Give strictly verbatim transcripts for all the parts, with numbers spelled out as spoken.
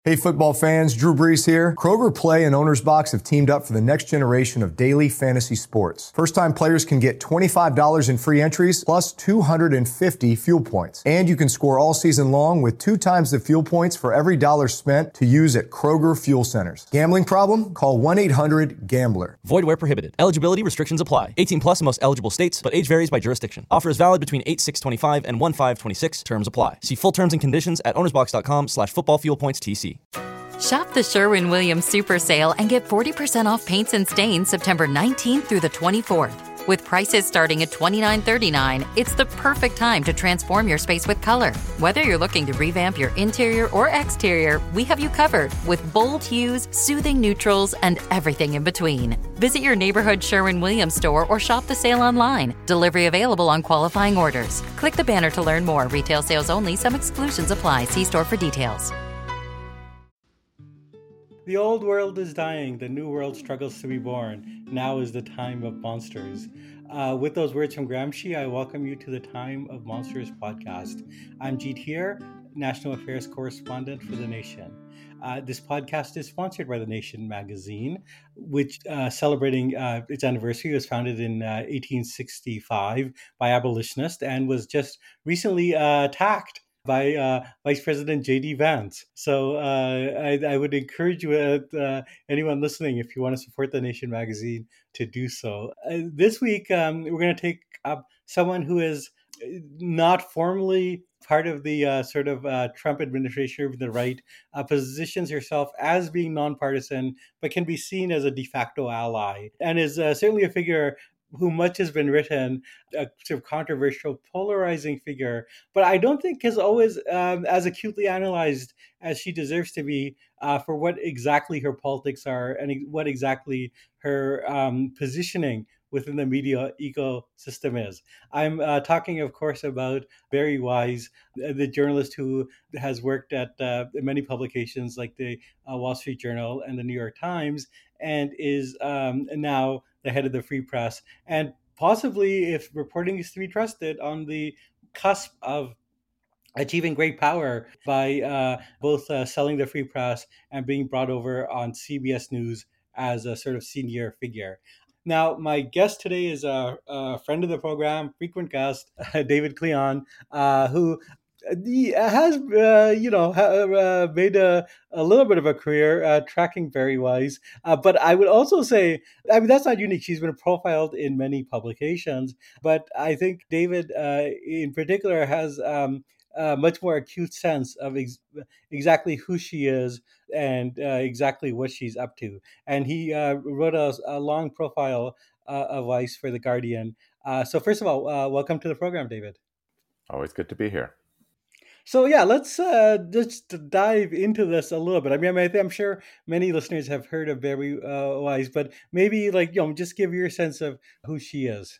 Hey football fans, Drew Brees here. Kroger Play and Owner's Box have teamed up for the next generation of daily fantasy sports. First-time players can get twenty-five dollars in free entries plus two hundred fifty fuel points. And you can score all season long with two times the fuel points for every dollar spent to use at Kroger Fuel Centers. Gambling problem? Call one eight hundred gambler. Void where prohibited. Eligibility restrictions apply. eighteen plus in most eligible states, but age varies by jurisdiction. Offer is valid between eight six twenty-five and one five twenty-six. Terms apply. See full terms and conditions at ownersbox.com slash football fuel points TC. Shop the Sherwin-Williams Super Sale and get forty percent off paints and stains September nineteenth through the twenty-fourth. With prices starting at twenty-nine thirty-nine, it's the perfect time to transform your space with color. Whether you're looking to revamp your interior or exterior, we have you covered with bold hues, soothing neutrals, and everything in between. Visit your neighborhood Sherwin-Williams store or shop the sale online. Delivery available on qualifying orders. Click the banner to learn more. Retail sales only. Some exclusions apply. See store for details. The old world is dying. The new world struggles to be born. Now is the time of monsters. Uh, with those words from Gramsci, I welcome you to the Time of Monsters podcast. I'm Jeet here, National Affairs Correspondent for The Nation. Uh, this podcast is sponsored by The Nation magazine, which uh, celebrating uh, its anniversary, was founded in uh, eighteen sixty-five by abolitionists and was just recently uh, attacked by uh, Vice President J D Vance. So uh, I, I would encourage you, uh, uh, anyone listening, if you want to support The Nation magazine, to do so. Uh, this week, um, we're going to take up someone who is not formally part of the uh, sort of uh, Trump administration or the right, uh, positions herself as being nonpartisan, but can be seen as a de facto ally, and is uh, certainly a figure who much has been written, a sort of controversial, polarizing figure, but I don't think is always um, as acutely analyzed as she deserves to be uh, for what exactly her politics are and what exactly her um, positioning within the media ecosystem is. I'm uh, talking, of course, about Bari Weiss, the journalist who has worked at uh, many publications like the uh, Wall Street Journal and the New York Times, and is um, now the head of the Free Press, and possibly, if reporting is to be trusted, on the cusp of achieving great power by uh, both uh, selling the Free Press and being brought over on C B S News as a sort of senior figure. Now, my guest today is a, a friend of the program, frequent guest, David Klion, uh, who he has, uh, you know, uh, made a, a little bit of a career uh, tracking Bari Weiss. Uh, but I would also say, I mean, that's not unique. She's been profiled in many publications. But I think David, uh, in particular, has um, a much more acute sense of ex- exactly who she is and uh, exactly what she's up to. And he uh, wrote a, a long profile uh, of Weiss for The Guardian. Uh, so first of all, uh, welcome to the program, David. Always good to be here. So yeah, let's uh, just dive into this a little bit. I mean, I mean, I'm sure many listeners have heard of Bari uh, Weiss, but maybe like, you know, just give your sense of who she is.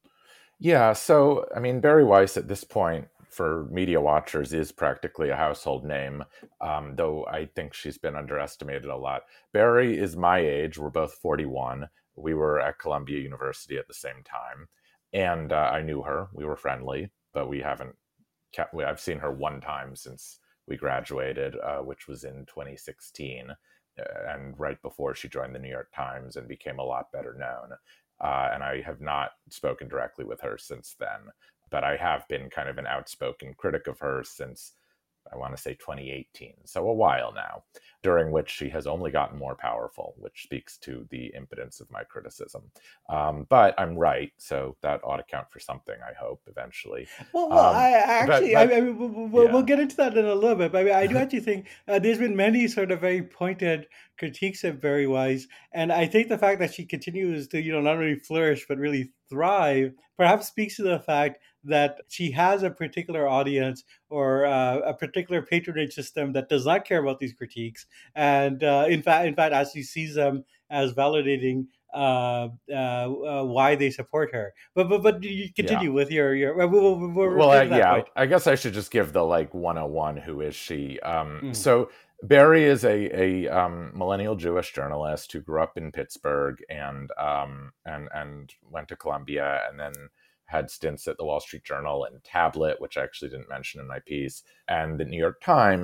Yeah, so I mean, Bari Weiss at this point for media watchers is practically a household name, um, though I think she's been underestimated a lot. Bari is my age. We're both forty-one. We were at Columbia University at the same time, and uh, I knew her. We were friendly, but we haven't kept. I've seen her one time since we graduated, uh, which was in twenty sixteen, uh, and right before she joined the New York Times and became a lot better known. Uh, and I have not spoken directly with her since then. But I have been kind of an outspoken critic of her since, I want to say, twenty eighteen. So a while now, during which she has only gotten more powerful, which speaks to the impotence of my criticism. Um, but I'm right, so that ought to count for something, I hope, eventually. Well, well um, I actually, but, but, I, I mean, we'll, yeah. we'll get into that in a little bit. But I, mean, I do actually think uh, there's been many sort of very pointed critiques of Bari Weiss, and I think the fact that she continues to, you know, not only flourish but really thrive, perhaps speaks to the fact that she has a particular audience or uh, a particular patronage system that does not care about these critiques, and uh, in fact, in fact, as she sees them as validating uh, uh, uh, why they support her. But but but you continue yeah. with your your. We'll, we'll, we'll well, uh, yeah, point. I guess I should just give the like one oh one. Who is she? Um, mm. So Bari is a a um, millennial Jewish journalist who grew up in Pittsburgh and um, and and went to Columbia and then had stints at the Wall Street Journal and Tablet, which I actually didn't mention in my piece, and the New York Times.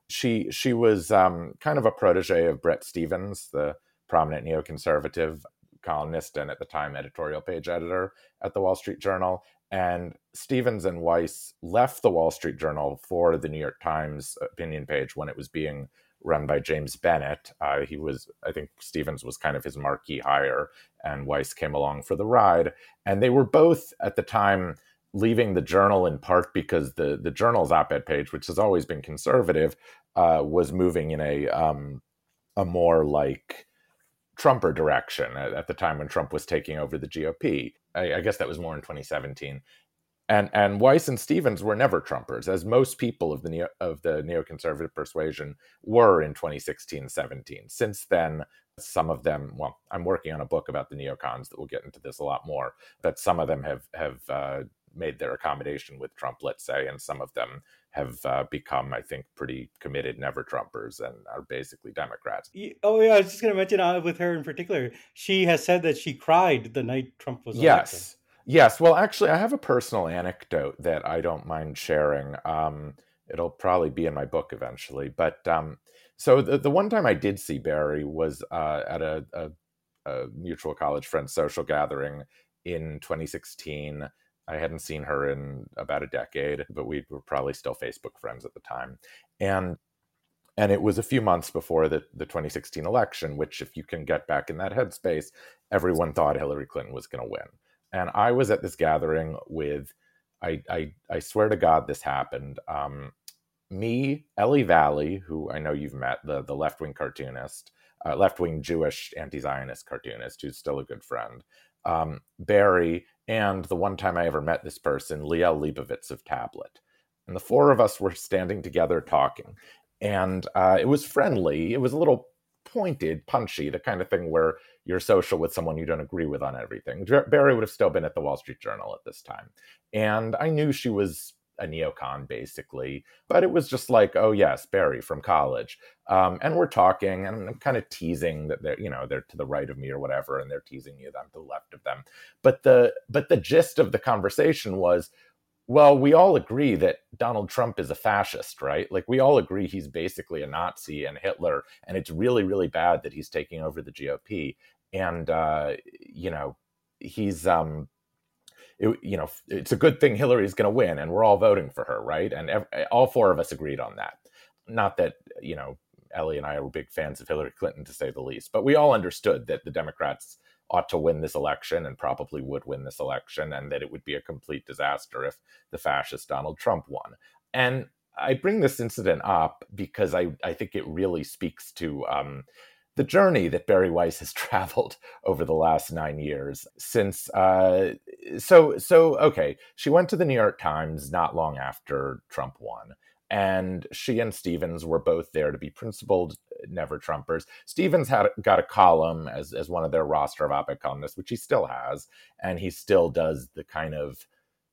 She she was um, kind of a protege of Bret Stephens, the prominent neoconservative columnist and at the time editorial page editor at the Wall Street Journal. And Stephens and Weiss left the Wall Street Journal for the New York Times opinion page when it was being run by James Bennett. Uh, he was, I think Stephens was kind of his marquee hire, and Weiss came along for the ride. And they were both at the time leaving the Journal in part because the, the Journal's op-ed page, which has always been conservative, uh, was moving in a um, a more like Trumper direction at, at the time when Trump was taking over the G O P. I, I guess that was more in twenty seventeen. And and Weiss and Stephens were never Trumpers, as most people of the neo, of the neoconservative persuasion were in twenty sixteen seventeen. Since then, some of them, well, I'm working on a book about the neocons that will get into this a lot more, but some of them have, have uh, made their accommodation with Trump, let's say, and some of them have uh, become, I think, pretty committed never-Trumpers and are basically Democrats. Oh, yeah, I was just going to mention uh, with her in particular, she has said that she cried the night Trump was yes. elected. Yes. Well, actually, I have a personal anecdote that I don't mind sharing. Um, it'll probably be in my book eventually. But um, so the, the one time I did see Barry was uh, at a, a, a mutual college friend's social gathering in twenty sixteen. I hadn't seen her in about a decade, but we were probably still Facebook friends at the time. And and it was a few months before the, the twenty sixteen election, which, if you can get back in that headspace, everyone thought Hillary Clinton was going to win. And I was at this gathering with, I, I, I swear to God this happened, um, me, Ellie Valley, who I know you've met, the, the left-wing cartoonist, uh, left-wing Jewish anti-Zionist cartoonist, who's still a good friend, um, Barry, and the one time I ever met this person, Liel Leibovitz of Tablet. And the four of us were standing together talking. And uh, it was friendly. It was a little pointed, punchy, the kind of thing where you're social with someone you don't agree with on everything. Barry would have still been at the Wall Street Journal at this time. And I knew she was a neocon, basically, but it was just like, oh yes, Barry from college. Um, and we're talking, and I'm kind of teasing that they're, you know, they're to the right of me or whatever, and they're teasing me that I'm to the left of them. But the but the gist of the conversation was, well, we all agree that Donald Trump is a fascist, right? Like, we all agree he's basically a Nazi and Hitler, and it's really, really bad that he's taking over the G O P. And, uh, you know, he's, um, it, you know, it's a good thing Hillary's going to win, and we're all voting for her, right? And ev- all four of us agreed on that. Not that, you know, Ellie and I were big fans of Hillary Clinton, to say the least, but we all understood that the Democrats ought to win this election and probably would win this election, and that it would be a complete disaster if the fascist Donald Trump won. And I bring this incident up because I, I think it really speaks to um, the journey that Barry Weiss has traveled over the last nine years since. Uh, so, so, okay, she went to the New York Times not long after Trump won. And she and Stephens were both there to be principled never-Trumpers. Stephens had got a column as, as one of their roster of op-ed columnists, which he still has, and he still does the kind of,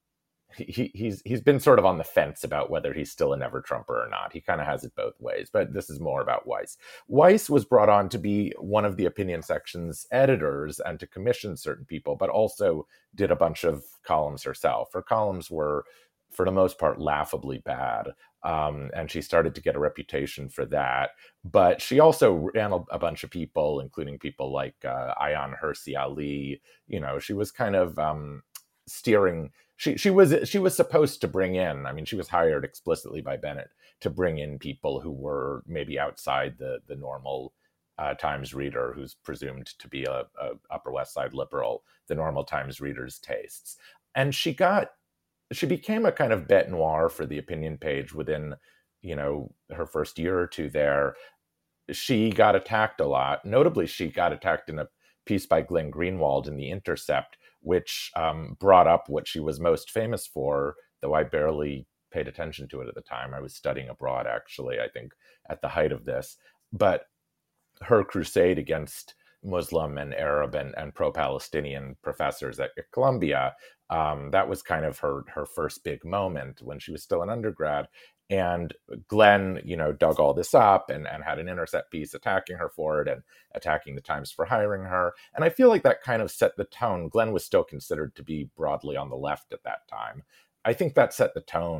he he's he's been sort of on the fence about whether he's still a never-Trumper or not. He kind of has it both ways, but this is more about Weiss. Weiss was brought on to be one of the opinion section's editors and to commission certain people, but also did a bunch of columns herself. Her columns were, for the most part, laughably bad. Um, and she started to get a reputation for that. But she also ran a, a bunch of people, including people like uh, Ayaan Hirsi Ali. You know, she was kind of um, steering. She she was she was supposed to bring in. I mean, she was hired explicitly by Bennett to bring in people who were maybe outside the the normal uh, Times reader, who's presumed to be a, a Upper West Side liberal, the normal Times reader's tastes. And she got. She became a kind of bête noire for the opinion page within, you know, her first year or two there. She got attacked a lot. Notably, she got attacked in a piece by Glenn Greenwald in The Intercept, which um, brought up what she was most famous for, though I barely paid attention to it at the time. I was studying abroad, actually, I think, at the height of this. But her crusade against Muslim and Arab and, and pro-Palestinian professors at Columbia, um, that was kind of her her first big moment when she was still an undergrad. And Glenn, you know, dug all this up and, and had an Intercept piece attacking her for it and attacking the Times for hiring her. And I feel like that kind of set the tone. Glenn was still considered to be broadly on the left at that time. I think that set the tone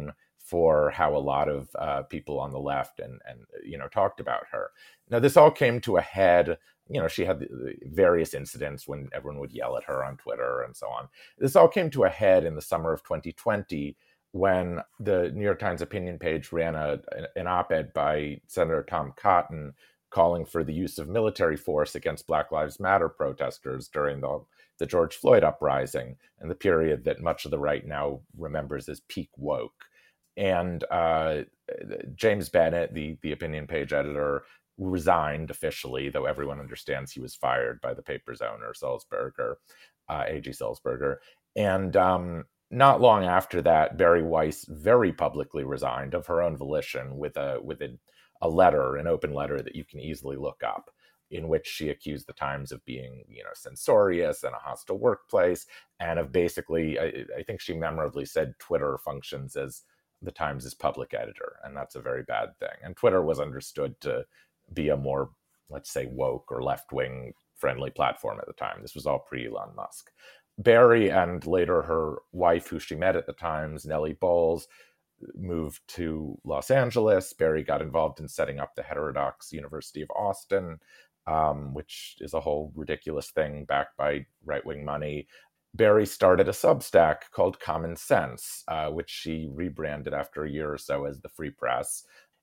for how a lot of uh, people on the left and, and, you know, talked about her. Now, this all came to a head. You know, she had various incidents when everyone would yell at her on Twitter and so on. This all came to a head in the summer of twenty twenty when the New York Times opinion page ran a, an op-ed by Senator Tom Cotton calling for the use of military force against Black Lives Matter protesters during the, the George Floyd uprising and the period that much of the right now remembers as peak woke. And uh, James Bennett, the, the opinion page editor, resigned officially, though everyone understands he was fired by the paper's owner, Sulzberger, uh, A G Sulzberger. And um, not long after that, Bari Weiss very publicly resigned of her own volition with a with a, a letter, an open letter that you can easily look up, in which she accused the Times of being, you know, censorious and a hostile workplace, and of basically, I, I think she memorably said Twitter functions as the Times' public editor, and that's a very bad thing. And Twitter was understood to be a more, let's say, woke or left-wing friendly platform at the time. This was all pre-Elon Musk. Bari and later her wife, who she met at the Times, Nellie Bowles, moved to Los Angeles. Bari got involved in setting up the heterodox University of Austin, um, which is a whole ridiculous thing backed by right-wing money. Bari started a Substack called Common Sense, uh, which she rebranded after a year or so as the Free Press.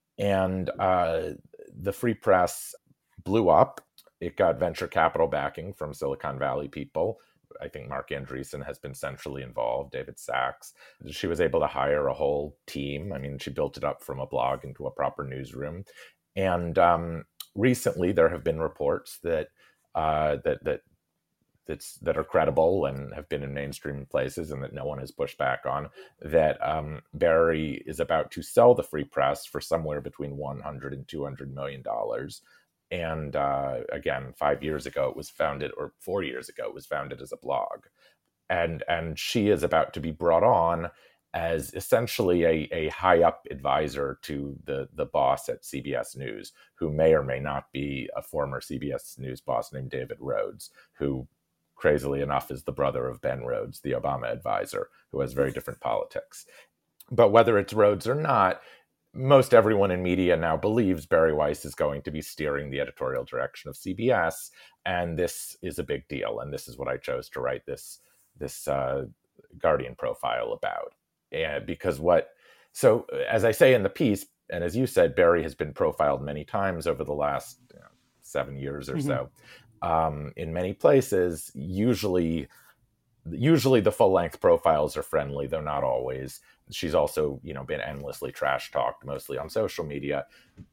And uh, the Free Press blew up. It got venture capital backing from Silicon Valley people. I think Mark Andreessen has been centrally involved, David Sachs. She was able to hire a whole team. I mean, she built it up from a blog into a proper newsroom. And um, recently there have been reports that uh, that that that's that are credible and have been in mainstream places and that no one has pushed back on, that um, Bari is about to sell the Free Press for somewhere between one hundred and two hundred million dollars. And uh, again, five years ago it was founded, or four years ago it was founded as a blog. And and she is about to be brought on as essentially a, a high-up advisor to the, the boss at C B S News, who may or may not be a former C B S News boss named David Rhodes, who crazily enough is the brother of Ben Rhodes, the Obama advisor, who has very different politics. But whether it's Rhodes or not, most everyone in media now believes Bari Weiss is going to be steering the editorial direction of C B S, and this is a big deal. And this is what I chose to write this this uh, Guardian profile about. And because what, so as I say in the piece, and as you said, Bari has been profiled many times over the last you know, seven years or mm-hmm. so. Um, in many places, usually, usually the full-length profiles are friendly, though not always. She's also, you know, been endlessly trash-talked, mostly on social media.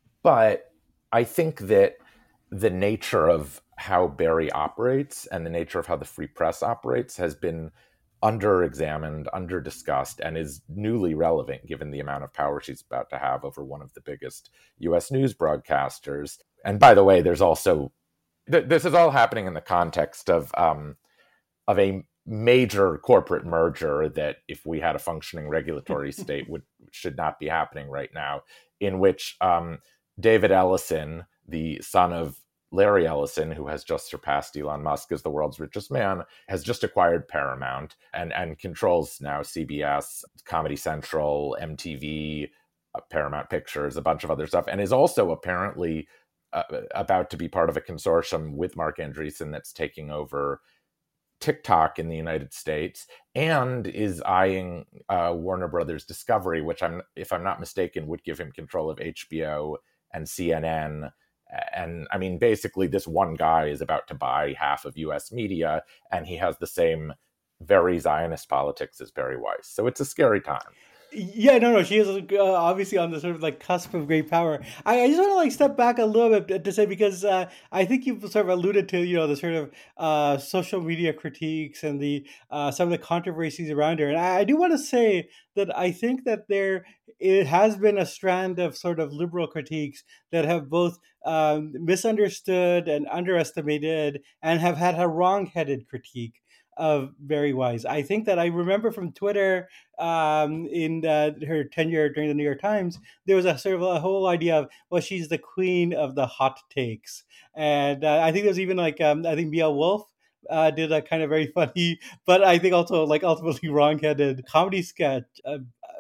But I think that the nature of how Bari operates and the nature of how the Free Press operates has been under-examined, under-discussed, and is newly relevant given the amount of power she's about to have over one of the biggest U S news broadcasters. And by the way, there's also this is all happening in the context of um, of a major corporate merger that, if we had a functioning regulatory state, would should not be happening right now, in which um, David Ellison, the son of Larry Ellison, who has just surpassed Elon Musk as the world's richest man, has just acquired Paramount and, and controls now C B S, Comedy Central, M T V, uh, Paramount Pictures, a bunch of other stuff, and is also apparently Uh, about to be part of a consortium with Mark Andreessen that's taking over TikTok in the United States, and is eyeing uh, Warner Brothers Discovery, which, I'm, if I'm not mistaken, would give him control of H B O and C N N. And I mean, basically, this one guy is about to buy half of U S media, and he has the same very Zionist politics as Bari Weiss. So it's a scary time. Yeah, no, no, she is uh, obviously on the sort of like cusp of great power. I, I just want to like step back a little bit to say, because uh, I think you've sort of alluded to, you know, the sort of uh, social media critiques and the uh, some of the controversies around her. And I, I do want to say that I think that there it has been a strand of sort of liberal critiques that have both um, misunderstood and underestimated, and have had a wrong-headed critique of Bari Weiss. I think that I remember from Twitter um, in uh, her tenure during the New York Times, there was a sort of a whole idea of, well, she's the queen of the hot takes. And uh, I think there's even like, um, I think Mia Wolf uh, did a kind of very funny, but I think also like ultimately wrong-headed comedy sketch uh,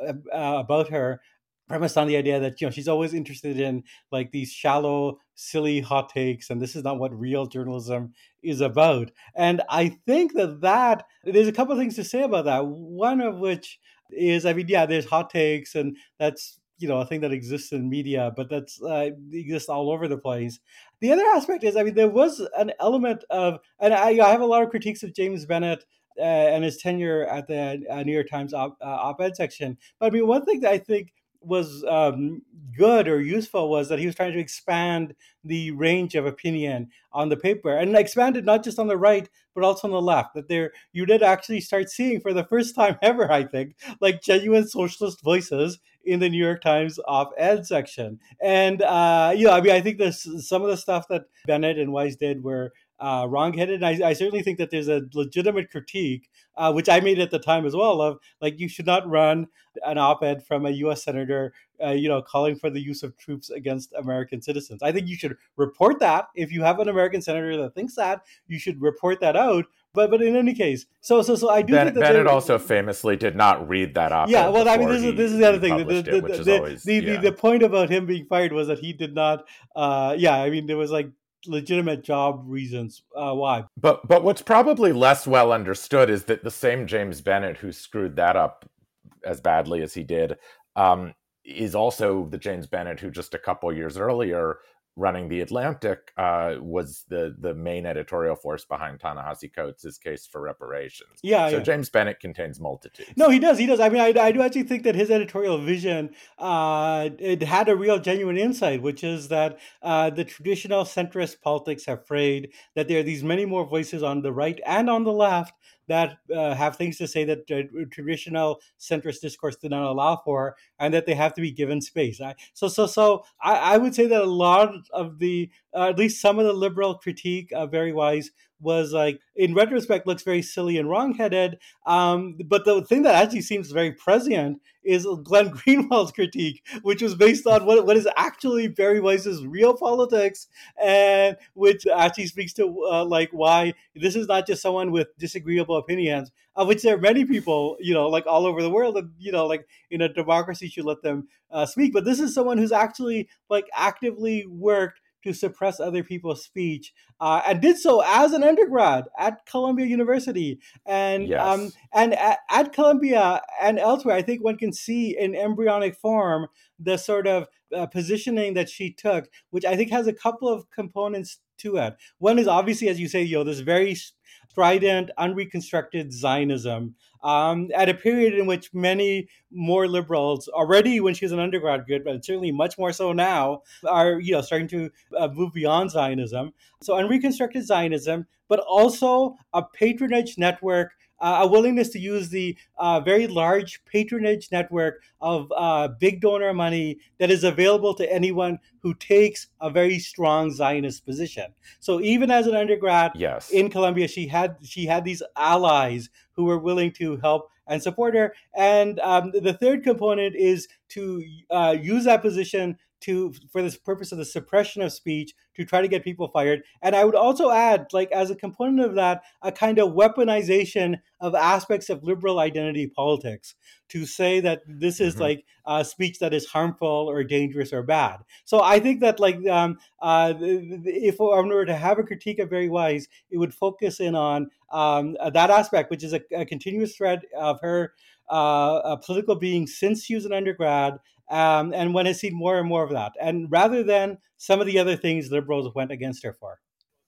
uh, about her premised on the idea that, you know, she's always interested in like these shallow, silly hot takes, and this is not what real journalism is about. And I think that that there's a couple of things to say about that. One of which is, I mean, yeah, there's hot takes, and that's, you know, a thing that exists in media, but that's uh, exists all over the place. The other aspect is, I mean, there was an element of, and I, I have a lot of critiques of James Bennett uh, and his tenure at the uh, New York Times op, uh, op-ed section. But I mean, one thing that I think was um, good or useful was that he was trying to expand the range of opinion on the paper, and expanded not just on the right but also on the left. That there you did actually start seeing for the first time ever, I think, like genuine socialist voices in the New York Times op-ed section. And uh, you know, I mean, I think this some of the stuff that Bennett and Weiss did were uh, wrong-headed. And I, I certainly think that there's a legitimate critique, uh, which I made at the time as well, of like, you should not run an op-ed from a U S senator, uh, you know, calling for the use of troops against American citizens. I think you should report that. If you have an American senator that thinks that, you should report that out. But but in any case, so so so I do ben, think that Bennett there, also famously did not read that op-ed. Yeah, well, I mean, this he, is this is the other thing. The it, the, which is the, always, the, yeah. the the point about him being fired was that he did not. Uh, yeah, I mean, there was like legitimate job reasons uh, why. But but what's probably less well understood is that the same James Bennett who screwed that up as badly as he did um, is also the James Bennett who just a couple years earlier, running The Atlantic, uh, was the the main editorial force behind Ta-Nehisi Coates' case for reparations. Yeah, so yeah. James Bennett contains multitudes. No, he does. He does. I mean, I, I do actually think that his editorial vision, uh, it had a real genuine insight, which is that uh, the traditional centrist politics have frayed, that there are these many more voices on the right and on the left that uh, have things to say that uh, traditional centrist discourse did not allow for, and that they have to be given space. I, so, so, so I, I would say that a lot of the, uh, at least some of the liberal critique of Bari Weiss was like, in retrospect, looks very silly and wrong-headed. Um, but the thing that actually seems very prescient is Glenn Greenwald's critique, which was based on what, what is actually Bari Weiss's real politics, and which actually speaks to uh, like why this is not just someone with disagreeable opinions, of which there are many people, you know, like all over the world, and, you know, like in a democracy should let them uh, speak. But this is someone who's actually like actively worked to suppress other people's speech, uh, and did so as an undergrad at Columbia University. And yes. um, and at, at Columbia and elsewhere, I think one can see in embryonic form the sort of uh, positioning that she took, which I think has a couple of components to it. One is obviously, as you say, you know, this very strident, unreconstructed Zionism, um, at a period in which many more liberals, already when she was an undergraduate, but certainly much more so now, are, you know, starting to uh, move beyond Zionism. So unreconstructed Zionism, but also a patronage network, uh, a willingness to use the uh, very large patronage network of uh, big donor money that is available to anyone who takes a very strong Zionist position. So even as an undergrad yes. in Columbia, she had she had these allies who were willing to help and support her. And um, the third component is to uh, use that position to for this purpose of the suppression of speech, to try to get people fired. And I would also add, like as a component of that, a kind of weaponization of aspects of liberal identity politics, to say that this is mm-hmm. like uh, speech that is harmful or dangerous or bad. So I think that like um, uh, if I were to have a critique of Bari Weiss, it would focus in on um, that aspect, which is a, a continuous thread of her uh, political being since she was an undergrad. Um, and one has seen more and more of that. And rather than some of the other things liberals went against her for.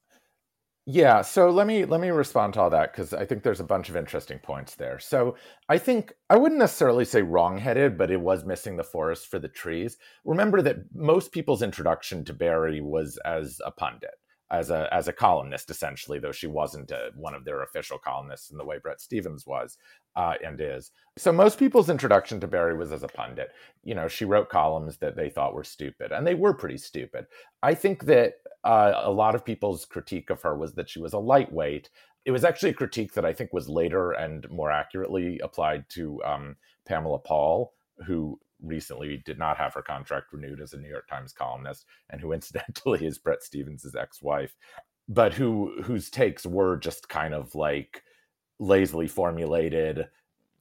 Yeah, so let me let me respond to all that, because I think there's a bunch of interesting points there. So I think I wouldn't necessarily say wrong-headed, but it was missing the forest for the trees. Remember that most people's introduction to Bari was as a pundit, as a as a columnist, essentially, though she wasn't a, one of their official columnists in the way Bret Stephens was uh, and is. So most people's introduction to Bari was as a pundit. You know, she wrote columns that they thought were stupid, and they were pretty stupid. I think that uh, a lot of people's critique of her was that she was a lightweight. It was actually a critique that I think was later and more accurately applied to um, Pamela Paul, who recently did not have her contract renewed as a New York Times columnist, and who incidentally is Bret Stephens' ex-wife, but who whose takes were just kind of like lazily formulated,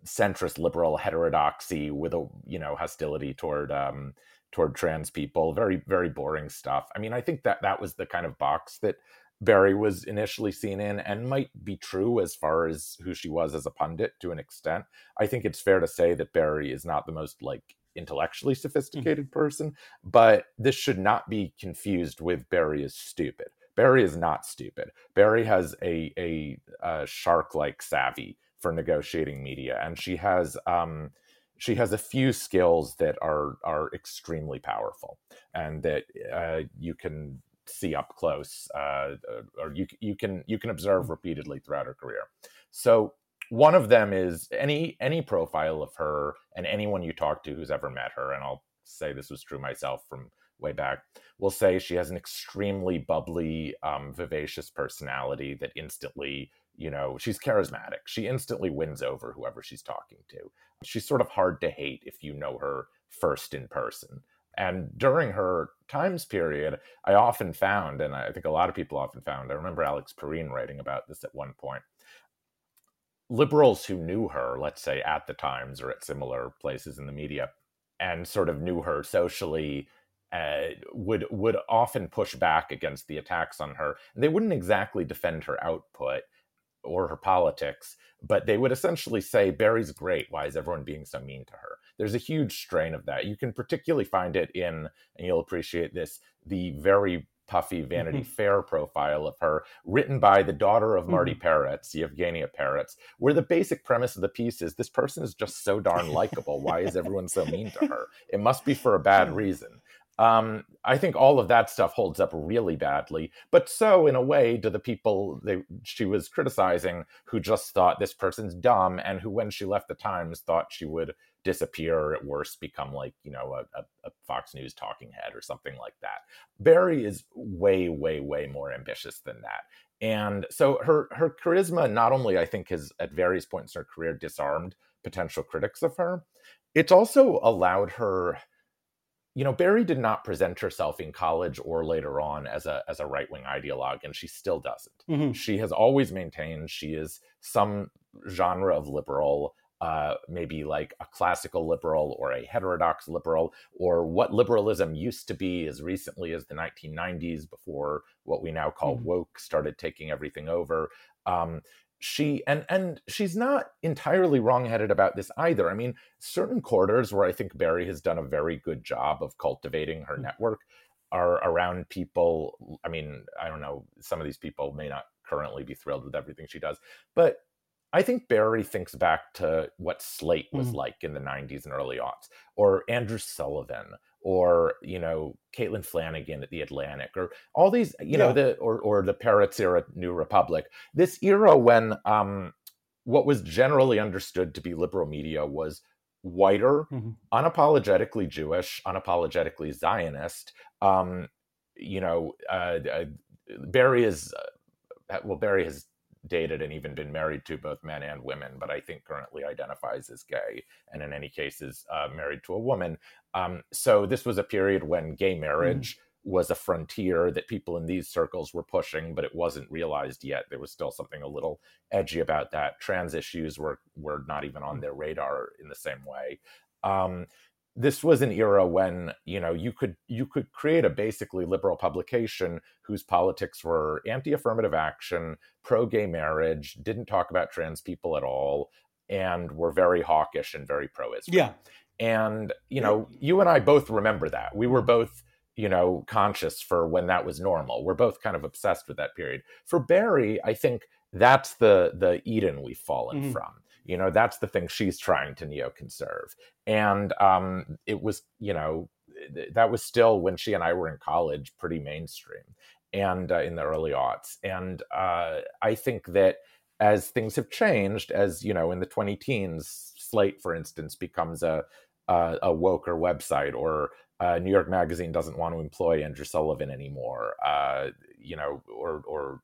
centrist liberal heterodoxy with a, you know, hostility toward um, toward trans people. Very, very boring stuff. I mean, I think that that was the kind of box that Barry was initially seen in, and might be true as far as who she was as a pundit to an extent. I think it's fair to say that Barry is not the most like intellectually sophisticated mm-hmm. person, but this should not be confused with Barry is stupid. Barry is not stupid. Barry has a, a, a shark-like savvy for negotiating media, and she has um, she has a few skills that are are extremely powerful, and that uh, you can see up close, uh, or you you can you can observe repeatedly throughout her career. So one of them is any any profile of her, and anyone you talk to who's ever met her, and I'll say this was true myself from way back, will say she has an extremely bubbly, um, vivacious personality that instantly, you know, she's charismatic. She instantly wins over whoever she's talking to. She's sort of hard to hate if you know her first in person. And during her times period, I often found, and I think a lot of people often found, I remember Alex Perrine writing about this at one point, liberals who knew her, let's say at the Times or at similar places in the media, and sort of knew her socially, uh, would would often push back against the attacks on her. And they wouldn't exactly defend her output or her politics, but they would essentially say, Barry's great. Why is everyone being so mean to her? There's a huge strain of that. You can particularly find it in, and you'll appreciate this, the very puffy Vanity mm-hmm. Fair profile of her, written by the daughter of Marty mm-hmm. Peretz, Yevgenia Peretz, where the basic premise of the piece is this person is just so darn likable. Why is everyone so mean to her? It must be for a bad reason. Um, I think all of that stuff holds up really badly, but so in a way do the people they, she was criticizing, who just thought this person's dumb, and who, when she left the Times, thought she would disappear, or at worst become like, you know, a, a, a Fox News talking head or something like that. Barry is way, way, way more ambitious than that. And so her her charisma not only, I think, has at various points in her career disarmed potential critics of her, it's also allowed her. You know, Barry did not present herself in college or later on as a as a right-wing ideologue, and she still doesn't. Mm-hmm. She has always maintained she is some genre of liberal, uh, maybe like a classical liberal or a heterodox liberal, or what liberalism used to be as recently as the nineteen nineties, before what we now call mm-hmm. woke started taking everything over. Um, She and and she's not entirely wrongheaded about this either. I mean, certain quarters where I think Barry has done a very good job of cultivating her network are around people. I mean, I don't know, some of these people may not currently be thrilled with everything she does, but I think Barry thinks back to what Slate was mm. like in the nineties and early aughts, or Andrew Sullivan, or, you know, Caitlin Flanagan at The Atlantic, or all these, you yeah. know, the or or the Peretz era New Republic. This era when um, what was generally understood to be liberal media was whiter, mm-hmm. unapologetically Jewish, unapologetically Zionist. Um, you know, uh, uh, Barry is, uh, well, Barry has dated and even been married to both men and women, but I think currently identifies as gay, and in any case is uh, married to a woman. Um, so this was a period when gay marriage mm. was a frontier that people in these circles were pushing, but it wasn't realized yet. There was still something a little edgy about that. Trans issues were were not even on their radar in the same way. Um, This was an era when, you know, you could you could create a basically liberal publication whose politics were anti-affirmative action, pro-gay marriage, didn't talk about trans people at all, and were very hawkish and very pro-Israel. Yeah. And, you know, you and I both remember that. We were both, you know, conscious for when that was normal. We're both kind of obsessed with that period. For Barry, I think that's the the Eden we've fallen mm-hmm. from. You know, that's the thing she's trying to neoconserve. And um, it was, you know, th- that was still, when she and I were in college, pretty mainstream, and uh, in the early aughts. And uh, I think that as things have changed, as, you know, in the twenty teens, Slate, for instance, becomes a, a, a woker website, or uh, New York Magazine doesn't want to employ Andrew Sullivan anymore, uh, you know, or, or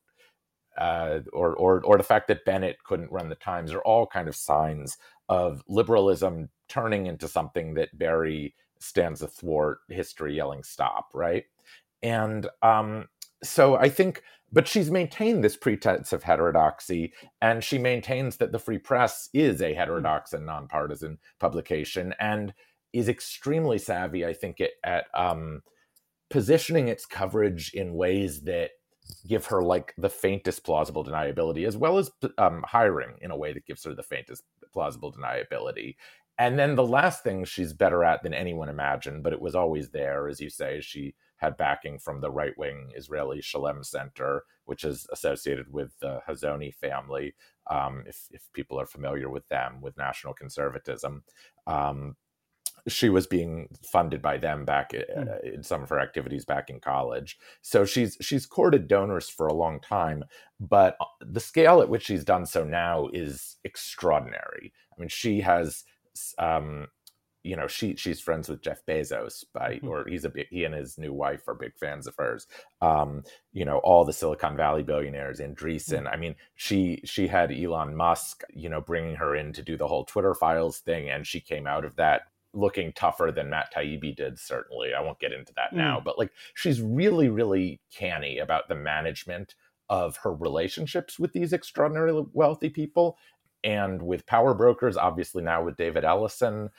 Uh, or, or or the fact that Bennett couldn't run the Times, are all kind of signs of liberalism turning into something that Barry stands athwart history yelling stop, right? And um, so I think but she's maintained this pretense of heterodoxy, and she maintains that the Free Press is a heterodox and nonpartisan publication, and is extremely savvy, I think, at, at um, positioning its coverage in ways that give her like the faintest plausible deniability, as well as um, hiring in a way that gives her the faintest plausible deniability. And then the last thing she's better at than anyone imagined, but it was always there, as you say, she had backing from the right-wing Israeli Shalem Center, which is associated with the Hazoni family, um, if, if people are familiar with them, with national conservatism. Um, she was being funded by them back uh, in some of her activities back in college. So she's she's courted donors for a long time, but the scale at which she's done so now is extraordinary. I mean, she has, um, you know, she she's friends with Jeff Bezos, by mm-hmm. or he's a big, he and his new wife are big fans of hers. Um, you know, all the Silicon Valley billionaires, Andreessen. Mm-hmm. I mean, she she had Elon Musk, you know, bringing her in to do the whole Twitter Files thing, and she came out of that looking tougher than Matt Taibbi did, certainly. I won't get into that mm. now, but like she's really, really canny about the management of her relationships with these extraordinarily wealthy people and with power brokers, obviously now with David Ellison.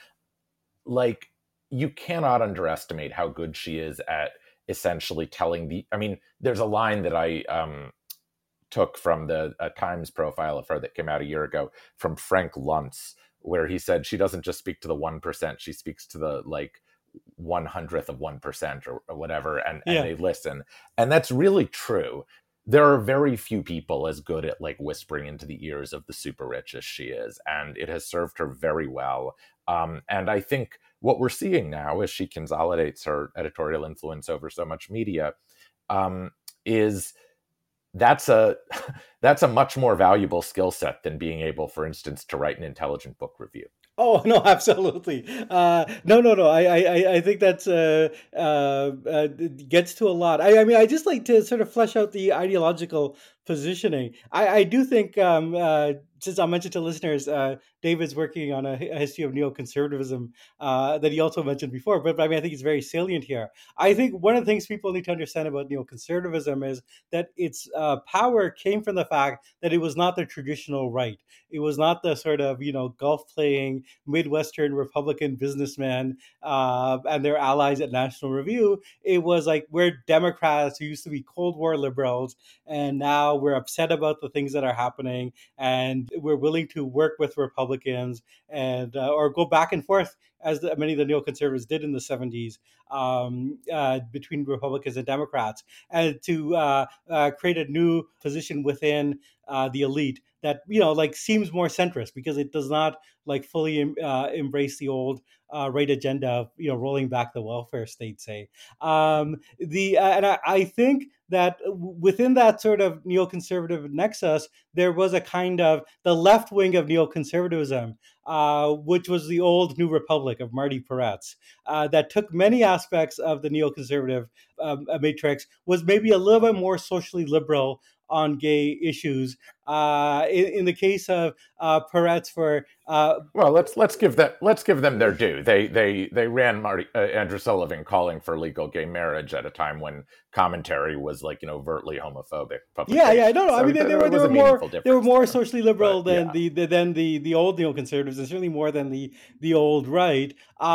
Like, you cannot underestimate how good she is at essentially telling the, I mean, there's a line that I um, took from the uh, Times profile of her that came out a year ago from Frank Luntz, where he said she doesn't just speak to the one percent, she speaks to the like one hundredth of one percent or, or whatever, and, yeah. and they listen. And that's really true. There are very few people as good at like whispering into the ears of the super rich as she is, and it has served her very well. Um, and I think what we're seeing now as she consolidates her editorial influence over so much media um, is that's a that's a much more valuable skill set than being able, for instance, to write an intelligent book review. Oh no, absolutely. Uh, no, no, no. I, I, I think that's uh, uh, uh, gets to a lot. I, I mean, I just like to sort of flesh out the ideological positioning. I, I do think, um, uh, since I mentioned to listeners, uh, David's working on a, a history of neoconservatism uh, that he also mentioned before. But, but I mean, I think it's very salient here. I think one of the things people need to understand about neoconservatism is that its uh, power came from the fact that it was not the traditional right. It was not the sort of, you know, golf playing Midwestern Republican businessmen uh, and their allies at National Review. It was like, we're Democrats who used to be Cold War liberals, and now we're upset about the things that are happening, and we're willing to work with Republicans and uh, or go back and forth, as the, many of the neoconservatives did in the seventies, um, uh, between Republicans and Democrats, and to uh, uh, create a new position within uh, the elite that, you know, like seems more centrist because it does not like fully uh, embrace the old uh, right agenda of, you know, rolling back the welfare state, say. Um, the uh, and I, I think that within that sort of neoconservative nexus, there was a kind of the left wing of neoconservatism, uh, which was the old New Republic of Marty Peretz, uh, that took many aspects of the neoconservative um, matrix, was maybe a little bit more socially liberal on gay issues. Uh, in, in the case of uh, Peretz, for uh, well, let's let's give that let's give them their due. They they they ran Marty uh, Andrew Sullivan calling for legal gay marriage at a time when commentary was like, you know, overtly homophobic. Yeah, yeah, no, no. So I mean, they, they were they were more they were more socially liberal but, than yeah. the, the than the the old neoconservatives, and certainly more than the the old right.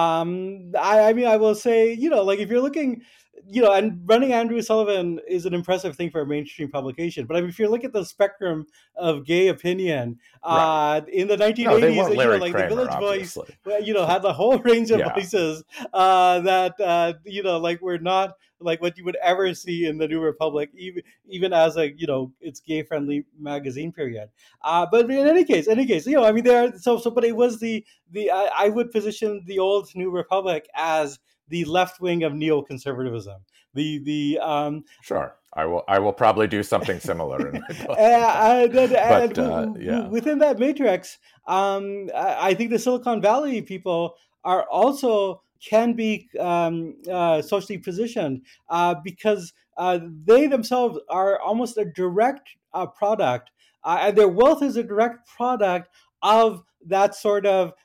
Um, I, I mean, I will say, you know, like if you're looking. You know, and running Andrew Sullivan is an impressive thing for a mainstream publication. But I mean, if you look at the spectrum of gay opinion, right. uh, in the nineteen eighties, no, you know, like Kramer, the Village obviously. Voice, you know, had the whole range of yeah. voices uh, that, uh, you know, like were not like what you would ever see in the New Republic, even even as a, you know, it's gay-friendly magazine period. Uh, but in any case, any case, you know, I mean, there. So, so, but it was the the I, I would position the old New Republic as the left wing of neoconservatism. The the um, sure, I will I will probably do something similar. In my book. and, and, but, and uh, yeah. within that matrix, um, I think the Silicon Valley people are also can be um, uh, socially positioned uh, because uh, they themselves are almost a direct uh, product, uh, and their wealth is a direct product of that sort of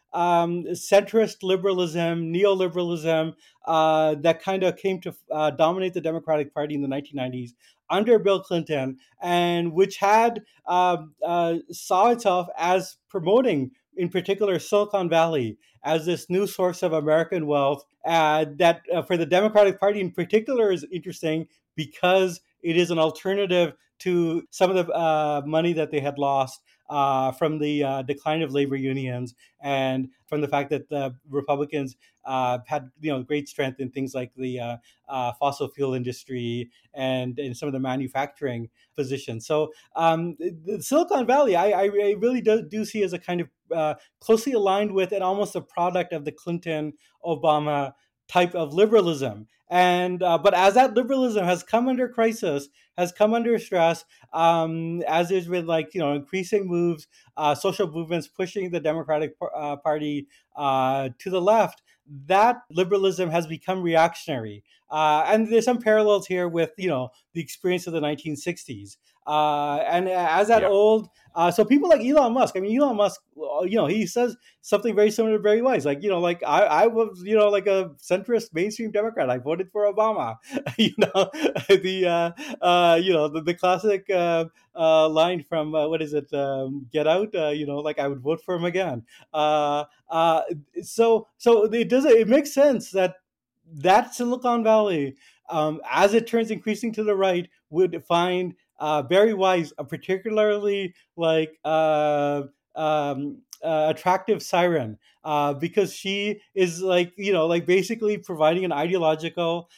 um, centrist liberalism, neoliberalism uh, that kind of came to uh, dominate the Democratic Party in the nineteen nineties under Bill Clinton, and which had uh, uh, saw itself as promoting, in particular, Silicon Valley as this new source of American wealth. Uh, that uh, for the Democratic Party in particular is interesting because it is an alternative to some of the uh, money that they had lost uh, from the uh, decline of labor unions and from the fact that the Republicans uh, had you know great strength in things like the uh, uh, fossil fuel industry and in some of the manufacturing positions. So um, the Silicon Valley, I, I really do, do see as a kind of uh, closely aligned with and almost a product of the Clinton Obama type of liberalism. And uh, but as that liberalism has come under crisis, has come under stress, um, as there's been like you know increasing moves, uh, social movements pushing the Democratic uh, Party uh, to the left, that liberalism has become reactionary. Uh, and there's some parallels here with you know the experience of the nineteen sixties. Uh, and as that Yeah. old, uh, so people like Elon Musk, I mean, Elon Musk, you know, he says something very similar to Barry Weiss. Like, you know, like I, I was, you know, like a centrist mainstream Democrat. I voted for Obama. you know, the, uh, uh, you know, the, the classic uh, uh, line from, uh, what is it, um, Get Out, uh, you know, like I would vote for him again. Uh, uh, so, so it does, it makes sense that that Silicon Valley, um, as it turns increasing to the right, would find uh, Barry Weiss a particularly like uh, um, uh, attractive siren uh, because she is like you know like basically providing an ideological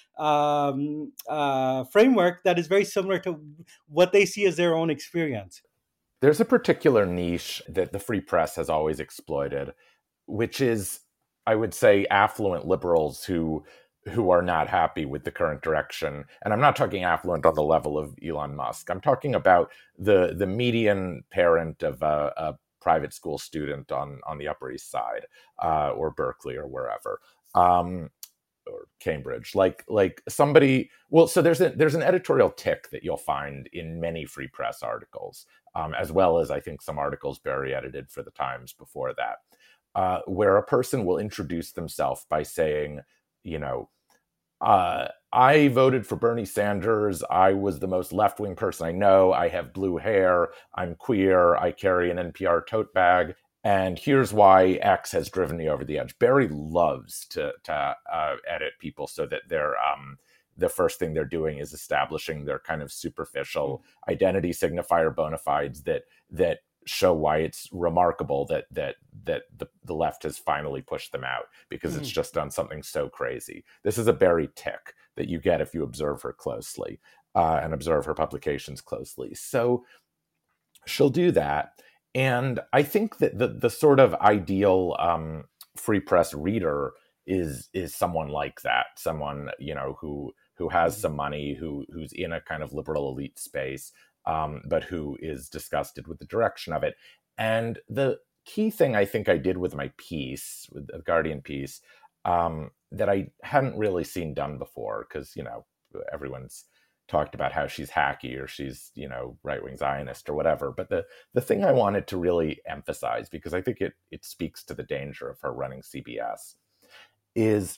um, uh, framework that is very similar to what they see as their own experience. There's a particular niche that the free press has always exploited, which is, I would say, affluent liberals who who are not happy with the current direction. And I'm not talking affluent on the level of Elon Musk. I'm talking about the the median parent of a, a private school student on, on the Upper East Side uh, or Berkeley or wherever. Um, or Cambridge, like like somebody. Well, so there's a there's an editorial tick that you'll find in many free press articles, um, as well as I think some articles Barry edited for the Times before that, uh, where a person will introduce themselves by saying, you know, uh, I voted for Bernie Sanders. I was the most left-wing person I know. I have blue hair. I'm queer. I carry an N P R tote bag. And here's why X has driven me over the edge. Barry loves to to uh, edit people so that they're um, the first thing they're doing is establishing their kind of superficial identity signifier bona fides that that show why it's remarkable that that that the, the left has finally pushed them out because mm-hmm. it's just done something so crazy. This is a Barry tick that you get if you observe her closely uh, and observe her publications closely. So she'll do that. And I think that the the sort of ideal um, free press reader is is someone like that, someone you know who who has some money, who who's in a kind of liberal elite space, um, but who is disgusted with the direction of it. And the key thing I think I did with my piece, with the Guardian piece, um, that I hadn't really seen done before, because you know everyone's talked about how she's hacky or she's, you know, right-wing Zionist or whatever. But the, the thing I wanted to really emphasize, because I think it, it speaks to the danger of her running C B S, is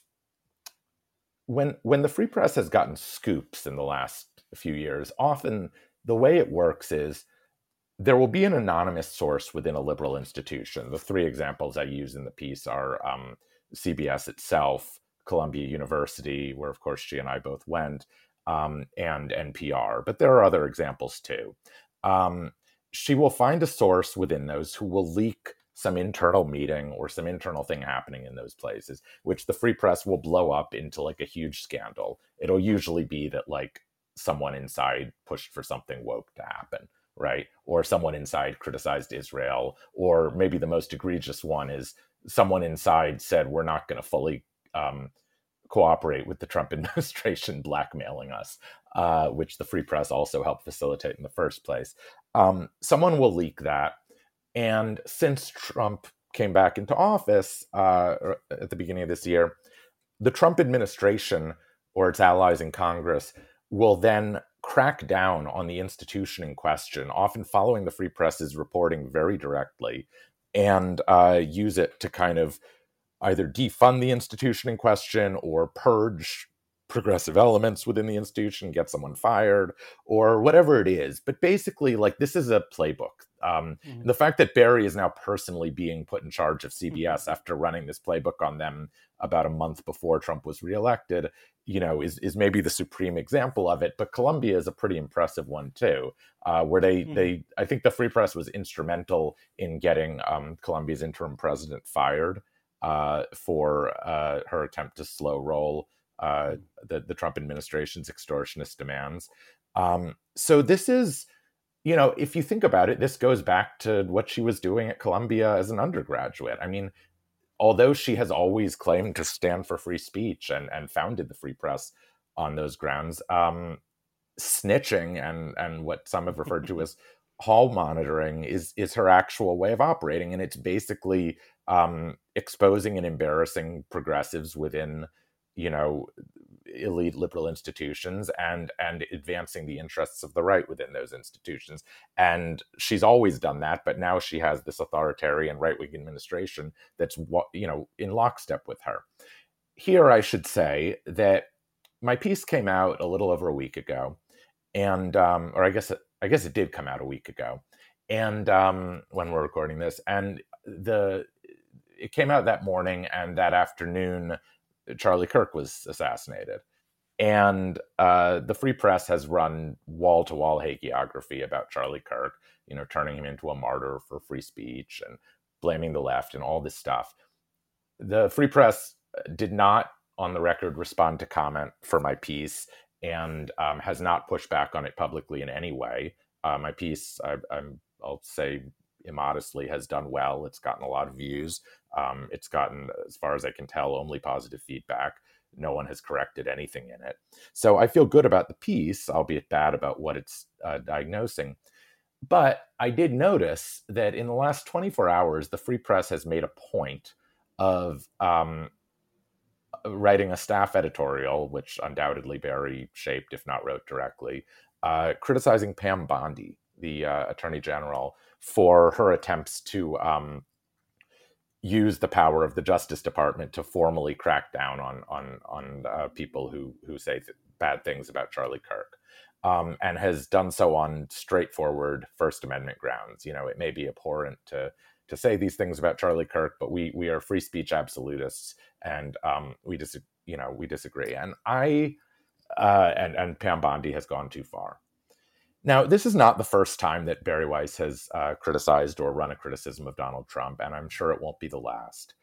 when, when the free press has gotten scoops in the last few years, often the way it works is there will be an anonymous source within a liberal institution. The three examples I use in the piece are um, C B S itself, Columbia University, where of course she and I both went, Um, and N P R, but there are other examples too. Um, she will find a source within those who will leak some internal meeting or some internal thing happening in those places, which the free press will blow up into like a huge scandal. It'll usually be that like someone inside pushed for something woke to happen, right? Or someone inside criticized Israel, or maybe the most egregious one is someone inside said, we're not going to fully um, cooperate with the Trump administration blackmailing us, uh, which the free press also helped facilitate in the first place. Um, someone will leak that. And since Trump came back into office uh, at the beginning of this year, the Trump administration or its allies in Congress will then crack down on the institution in question, often following the free press's reporting very directly, and uh, use it to kind of either defund the institution in question or purge progressive elements within the institution, get someone fired, or whatever it is. But basically, like, this is a playbook. Um, Mm-hmm. the fact that Barry is now personally being put in charge of C B S after running this playbook on them about a month before Trump was reelected, you know, is, is maybe the supreme example of it. But Columbia is a pretty impressive one too, uh, where they, mm-hmm. they, I think the Free Press was instrumental in getting um, Columbia's interim president fired uh, for uh, her attempt to slow roll uh, the, the Trump administration's extortionist demands. Um, so this is, you know, if you think about it, this goes back to what she was doing at Columbia as an undergraduate. I mean, although she has always claimed to stand for free speech and, and founded the Free Press on those grounds, um, snitching and, and what some have referred to as hall monitoring is, is her actual way of operating. And it's basically um, exposing and embarrassing progressives within, you know, elite liberal institutions and and advancing the interests of the right within those institutions. And she's always done that, but now she has this authoritarian right-wing administration that's, you know, in lockstep with her. Here, I should say that my piece came out a little over a week ago, and um, or I guess it, I guess it did come out a week ago, and um, when we're recording this, and the it came out that morning, and that afternoon, Charlie Kirk was assassinated. And uh, the Free Press has run wall-to-wall hagiography about Charlie Kirk, you know, turning him into a martyr for free speech and blaming the left and all this stuff. The Free Press did not, on the record, respond to comment for my piece and um, has not pushed back on it publicly in any way. Uh, my piece, I, I'm, I'll say immodestly, has done well. It's gotten a lot of views. Um, it's gotten, as far as I can tell, only positive feedback. No one has corrected anything in it. So I feel good about the piece, albeit bad about what it's uh, diagnosing. But I did notice that in the last twenty-four hours, the Free Press has made a point of um, writing a staff editorial, which undoubtedly Barry shaped, if not wrote directly, uh, criticizing Pam Bondi, the uh, Attorney General, for her attempts to um, use the power of the Justice Department to formally crack down on on on uh, people who who say th- bad things about Charlie Kirk, um, and has done so on straightforward First Amendment grounds. You know, it may be abhorrent to to say these things about Charlie Kirk, but we we are free speech absolutists, and um, we dis- you know we disagree. And I uh, and and Pam Bondi has gone too far. Now, this is not the first time that Bari Weiss has uh, criticized or run a criticism of Donald Trump, and I'm sure it won't be the last.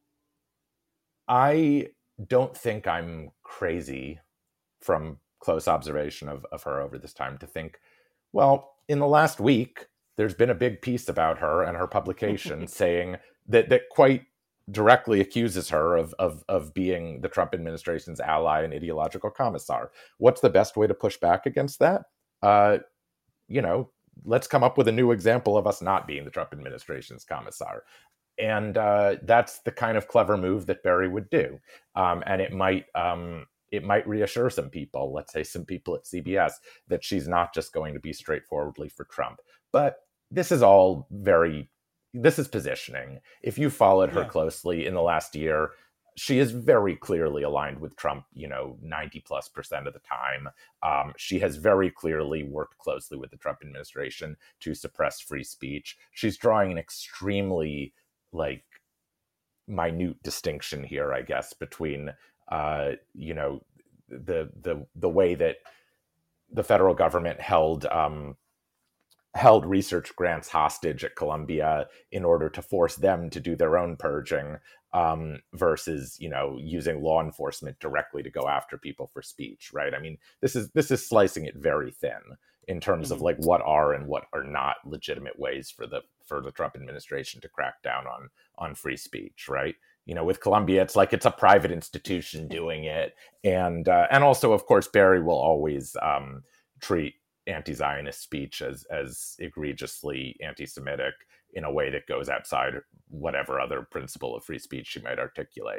I don't think I'm crazy from close observation of, of her over this time to think, well, in the last week, there's been a big piece about her and her publication saying that that quite directly accuses her of, of, of being the Trump administration's ally and ideological commissar. What's the best way to push back against that? Uh, you know, let's come up with a new example of us not being the Trump administration's commissar. And uh, that's the kind of clever move that Barry would do. Um, and it might um, it might reassure some people, let's say some people at C B S, that she's not just going to be straightforwardly for Trump. But this is all very, this is positioning. If you followed her yeah. closely in the last year, she is very clearly aligned with Trump, you know, ninety plus percent of the time. Um, she has very clearly worked closely with the Trump administration to suppress free speech. She's drawing an extremely, like, minute distinction here, I guess, between, uh, you know, the the the way that the federal government held um, held research grants hostage at Columbia in order to force them to do their own purging, um, versus, you know, using law enforcement directly to go after people for speech, right? I mean, this is this is slicing it very thin in terms mm-hmm. of like what are and what are not legitimate ways for the for the Trump administration to crack down on on free speech, right? You know, with Columbia, it's like it's a private institution doing it, and uh, and also, of course, Barry will always um, treat anti-Zionist speech as as egregiously anti-Semitic in a way that goes outside whatever other principle of free speech she might articulate.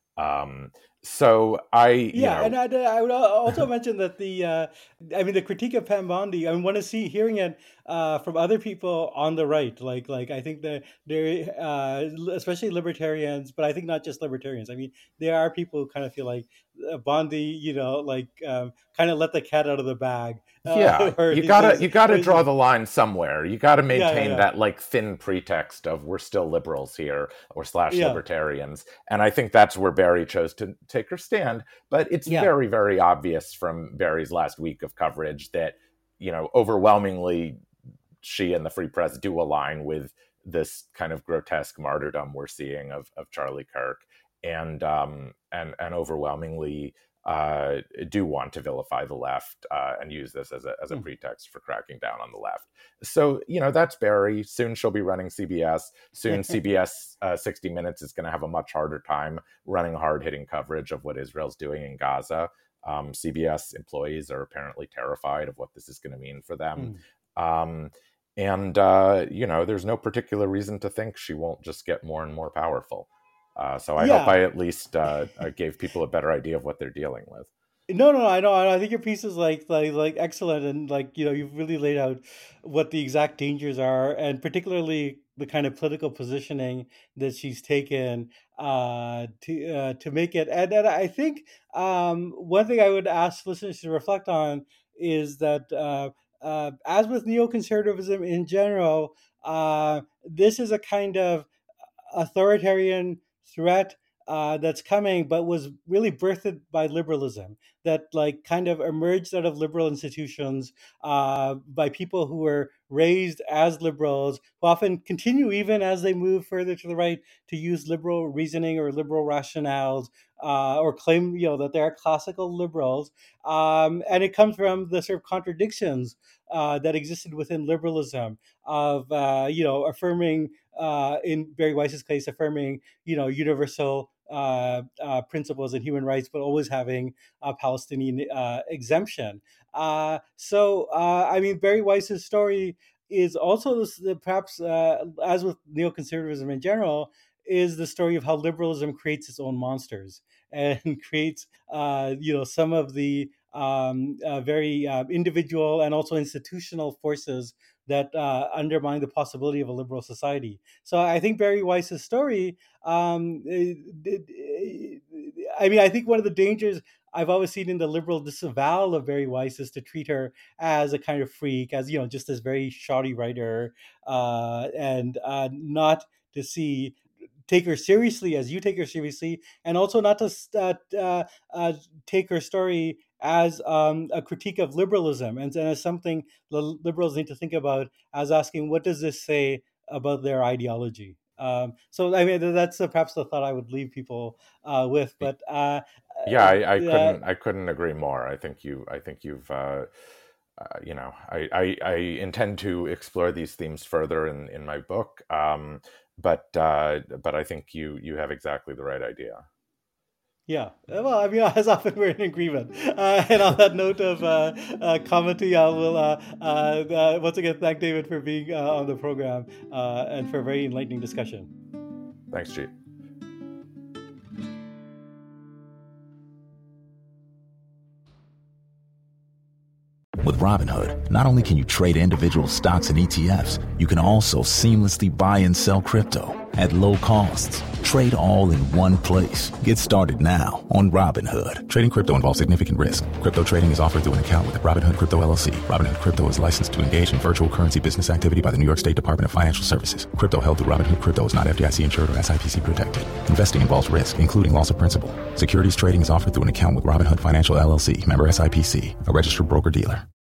Um, so I, you Yeah, know, and I, I would al- also mention that the, uh, I mean, the critique of Pam Bondi, I want to see hearing it uh, from other people on the right, like, like I think that there, uh, especially libertarians, but I think not just libertarians. I mean, there are people who kind of feel like uh, Bondi, you know, like um, kind of let the cat out of the bag, uh, yeah, or you he gotta says, you gotta or he draw says, the line somewhere. You gotta yeah, yeah, maintain yeah, that like thin pretext of we're still liberals here or slash yeah, libertarians. And I think that's where Barry chose to take her stand. But it's yeah, very, very obvious from Barry's last week of coverage that, you know, overwhelmingly she and the Free Press do align with this kind of grotesque martyrdom we're seeing of of Charlie Kirk, and um, and and overwhelmingly uh, do want to vilify the left uh, and use this as a as a mm, pretext for cracking down on the left. So you know that's Barry. Soon she'll be running C B S. Soon C B S uh, sixty minutes is going to have a much harder time running hard hitting coverage of what Israel's doing in Gaza. Um, C B S employees are apparently terrified of what this is going to mean for them. mm. Um, and, uh, you know, there's no particular reason to think she won't just get more and more powerful. Uh, so I hope Yeah. I at least uh, gave people a better idea of what they're dealing with. No, no, I know. I think your piece is like, like, like excellent, and like you know, you've really laid out what the exact dangers are, and particularly the kind of political positioning that she's taken uh, to uh, to make it. And, and I think um, one thing I would ask listeners to reflect on is that, uh, uh, as with neoconservatism in general, uh, this is a kind of authoritarian threat uh, that's coming, but was really birthed by liberalism, that like kind of emerged out of liberal institutions uh, by people who were raised as liberals, who often continue even as they move further to the right to use liberal reasoning or liberal rationales, uh, or claim you know that they are classical liberals, um, and it comes from the sort of contradictions uh, that existed within liberalism of uh, you know affirming uh, in Barry Weiss's case, affirming you know universal uh, uh, principles and human rights, but always having a Palestinian uh, exemption. Uh, so, uh, I mean, Barry Weiss's story is also the, perhaps, uh, as with neoconservatism in general, is the story of how liberalism creates its own monsters and creates, uh, you know, some of the um, uh, very uh, individual and also institutional forces that uh, undermine the possibility of a liberal society. So I think Barry Weiss's story, um, I mean, I think one of the dangers I've always seen in the liberal disavowal of Barry Weiss is to treat her as a kind of freak, as, you know, just this very shoddy writer, uh, and uh, not to see take her seriously as you take her seriously, and also not to uh, uh, uh, take her story as um, a critique of liberalism and, and as something the liberals need to think about, as asking, what does this say about their ideology? Um, so, I mean, that's uh, perhaps the thought I would leave people uh, with. But uh, Yeah, I, I uh, couldn't I couldn't agree more. I think you I think you've uh, uh, you know I, I I intend to explore these themes further in in my book. Um, but uh, but I think you you have exactly the right idea. Yeah, well, I mean, as often we're in agreement. Uh, and on that note of uh, uh, comedy, I will uh, uh, uh, once again thank David for being uh, on the program uh, and for a very enlightening discussion. Thanks, Jeet. With Robinhood, not only can you trade individual stocks and E T Fs, you can also seamlessly buy and sell crypto at low costs. Trade all in one place. Get started now on Robinhood. Trading crypto involves significant risk. Crypto trading is offered through an account with Robinhood Crypto L L C. Robinhood Crypto is licensed to engage in virtual currency business activity by the New York State Department of Financial Services. Crypto held through Robinhood Crypto is not F D I C insured or S I P C protected. Investing involves risk, including loss of principal. Securities trading is offered through an account with Robinhood Financial L L C, member S I P C, a registered broker-dealer.